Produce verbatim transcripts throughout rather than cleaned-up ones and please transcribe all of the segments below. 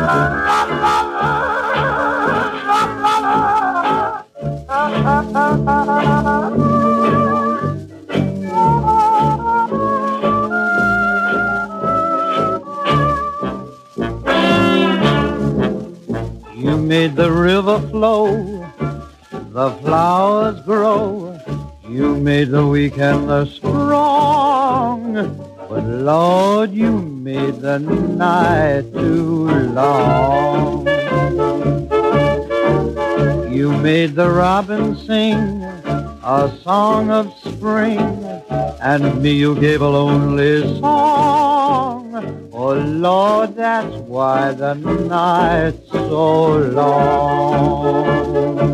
You made the river flow, the flowers grow. You made the weak and the strong. But Lord, you made the night too long. You made the robin sing a song of spring, and me you gave a lonely song. Oh Lord, that's why the night's so long.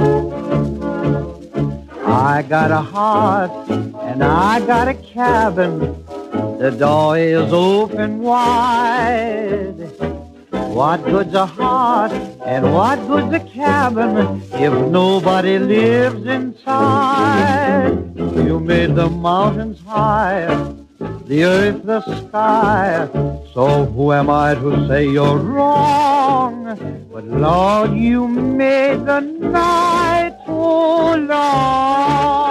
I got a heart and I got a cabin. The door is open wide. What good's a heart and what good's a cabin if nobody lives inside? You made the mountains high, the earth, the sky. So who am I to say you're wrong? But Lord, you made the night too long.